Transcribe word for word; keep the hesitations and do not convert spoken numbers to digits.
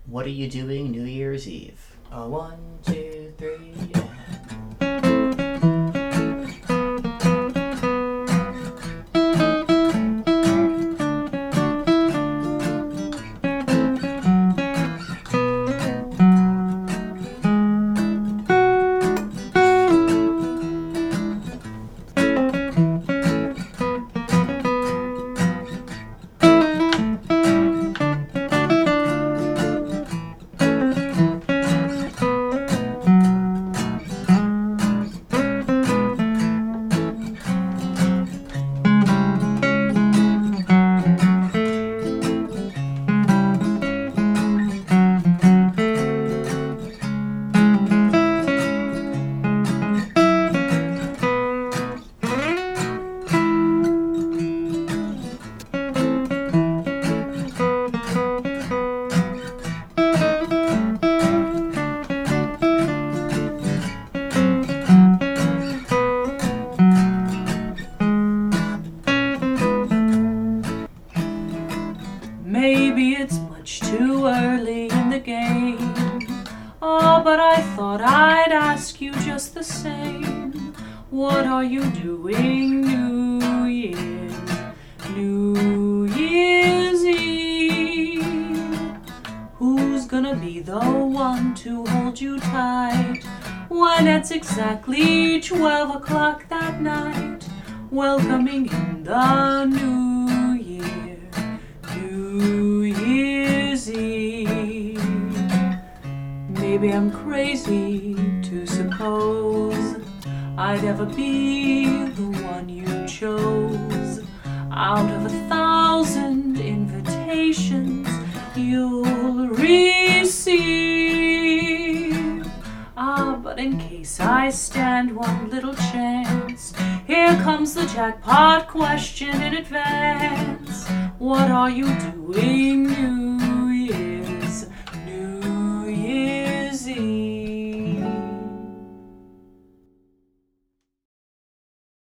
What are you doing New Year's Eve? A one, two, three, and... Maybe it's much too early in the game. Oh, but I thought I'd ask you just the same. What are you doing New Year's, New Year's Eve? Who's gonna be the one to hold you tight when it's exactly twelve o'clock that night, welcoming in the new year, New Year's Eve? Maybe I'm crazy to suppose I'd ever be the one you chose out of a thousand invitations you'll receive. Ah, but in case I stand one little chance, here comes the jackpot question in advance. What are you doing New